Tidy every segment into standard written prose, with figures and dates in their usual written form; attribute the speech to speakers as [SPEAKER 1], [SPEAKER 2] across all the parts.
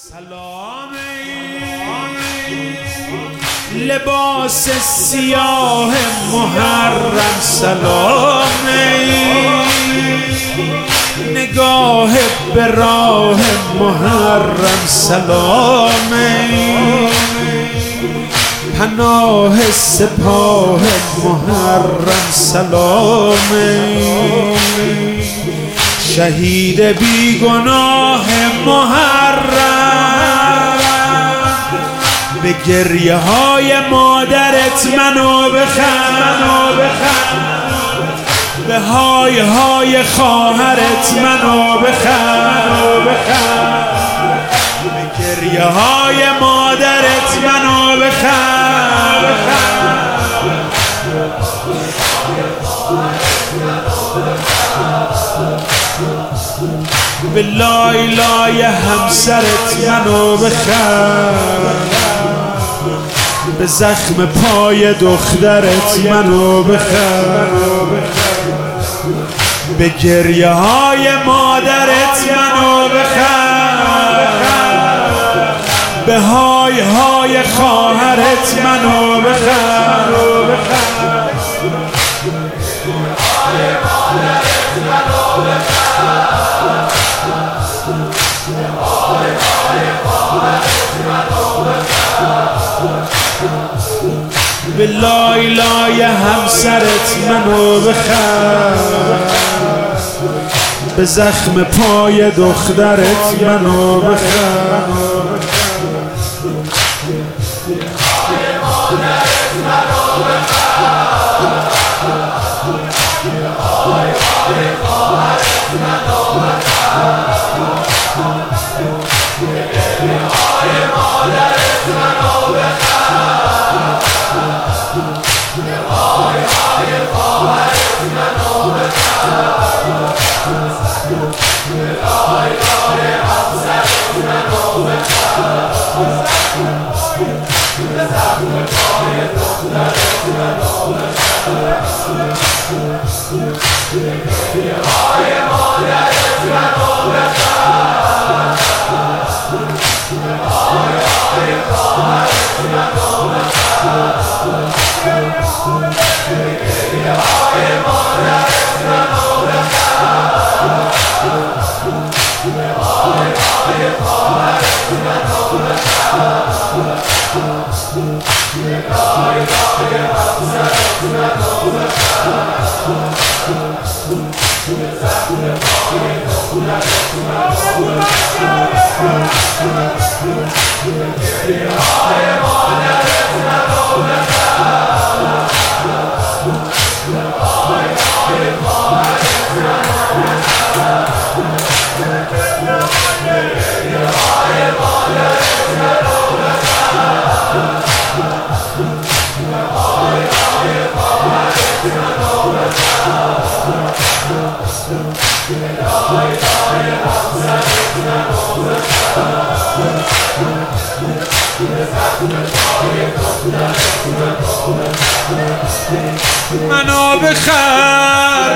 [SPEAKER 1] سلام لباس سیاه محرم، سلام نگاه به راه محرم، سلام پناه سپاه محرم، سلام شهید بیگناه محرم، به گریه های مادرت منو بخند، به های های خواهرت منو بخند، به گریه های مادرت منو بخند، به لای لای همسرت منو بخند، به زخم پای دخترت منو بخند، به گریه های مادرت منو بخند، به های های خواهرت منو بخند، به لای لای همسرت منو بخند، به زخم پای دخترت منو بخند، منو بخر،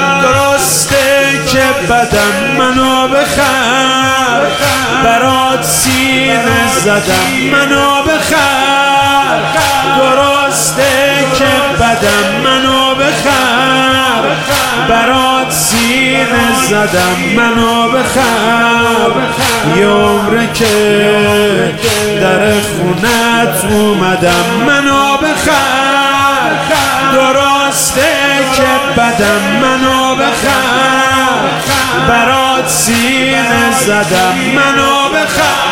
[SPEAKER 1] درسته که بدم، منو بخر، برات سینه زدم، منو بخر، درسته که بدم، منو بخر، برات سینه زدم، منو بخر، یه عمره که در خونت اومدم، منو بخر، درسته که بدم، منو بخر، برات سینه زدم، منو بخر،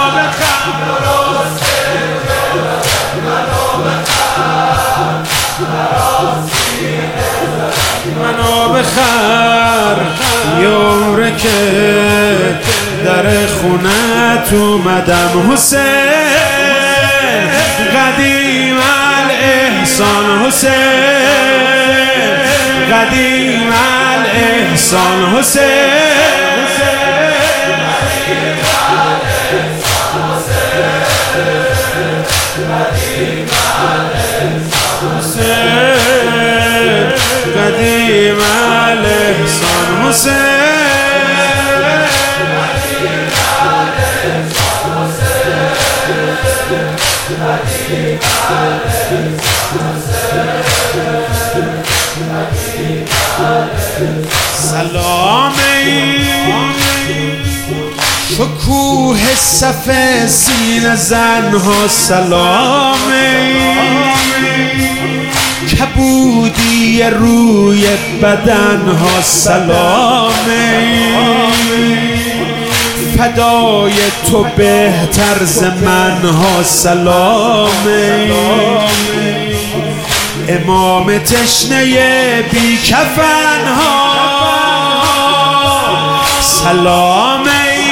[SPEAKER 1] منو بخر، یه عمره که در خونت اومدم، حسین قدیم الاحسان، حسین قدیم الاحسان، حسین قدیم الاحسان، حسین سلامی شکوه صف سینه زنها، سلامی کبودی روی بدنها، سلامی فدای تو بهتر ز منها، سلامی امام تشنه بی کفنها، سلامی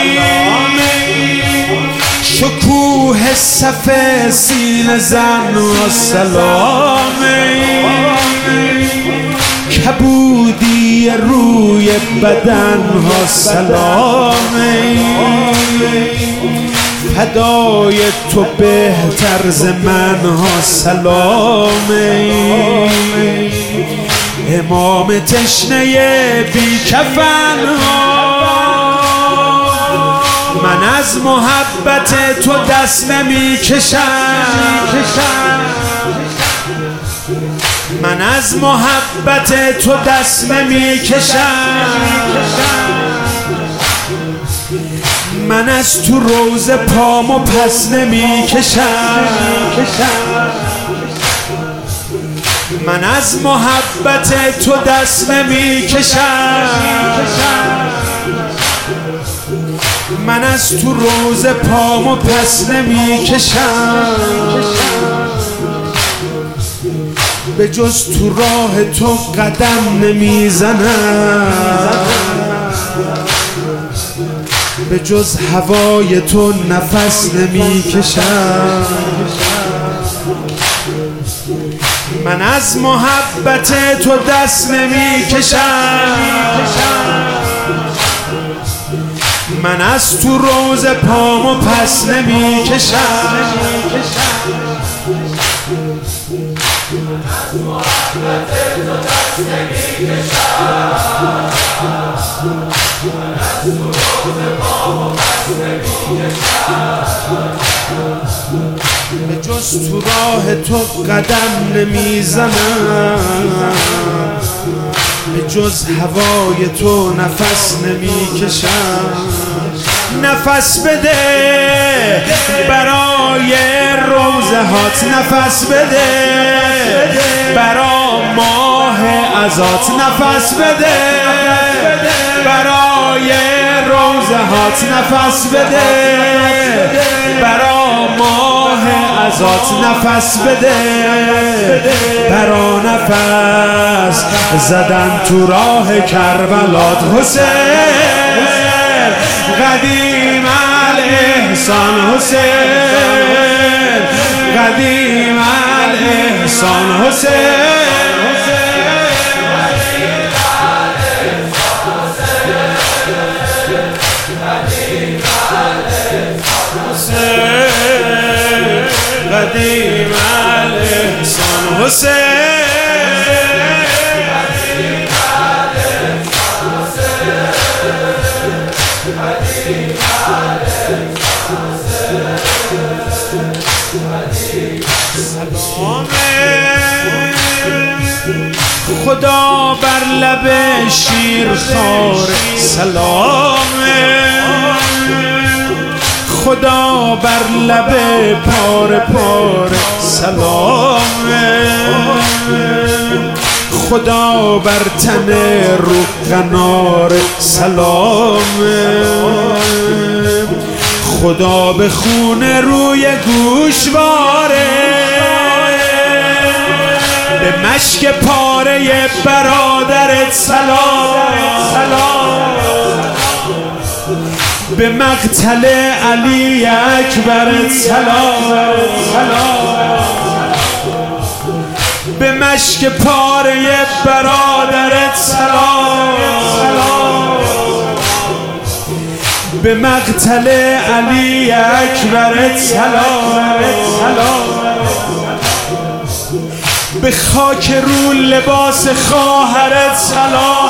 [SPEAKER 1] شکوه صف سینه زنها، سلامی کبودی روی بدنها، سلامی فدای تو بهتر ز منها، سلامی امام تشنه بی کفنها. من از محبت تو دست نمی کشم، من از محبت تو دست نمی کشم، من از تو روز پامو پس نمی کشم، من از محبت تو دست نمی کشم، من از تو روز پامو پس نمی کشم، به جز تو راه تو قدم نمی زنم، به جز هوای تو نفس نمی کشم، من از محبت تو دست نمی کشم، من از تو روز پامو پس نمی کشم، از محبت تو دست نمی کشم، از تو روز پامو پس نمی کشم، به جز تو راه تو قدم نمی زنم، به جز هوای تو نفس نمی کشم. نفس بده برای روزه هات، نفس بده برای ماه عزات، نفس بده برای روزه هات، نفس بده برای ماه عزات، نفس بده برا نفس زدن تو راه کربلات. حسین قدیم الاحسان، حسین قدیم الاحسان، حسین قدیم الاحسان، حسین خدا بر لب شیرخوار، سلام خدا بر لب پاره پاره، سلام خدا بر تن رو قنار، سلام خدا به خون روی گوشواره، به مشک پاره برادرت سلام، به مقتل علی اکبرت سلام، به مشک پاره برادرت سلام، به مقتل علی اکبرت سلام، به خاک رو لباس خواهرت سلام،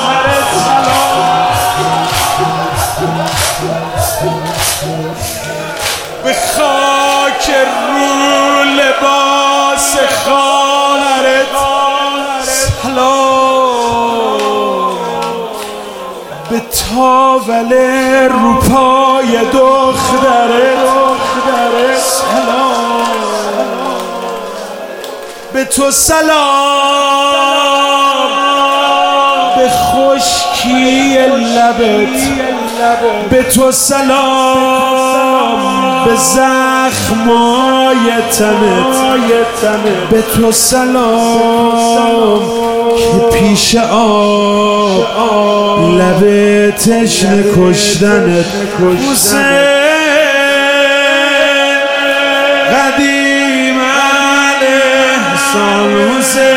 [SPEAKER 1] به خاک رو لباس حاوله رو پای دختره سلام به تو سلام به خشکی لبت به تو سلام به زخمای تنت به تو سلام که پیش آب لب تشنه کشتنت حسین قدیم الاحسان حسین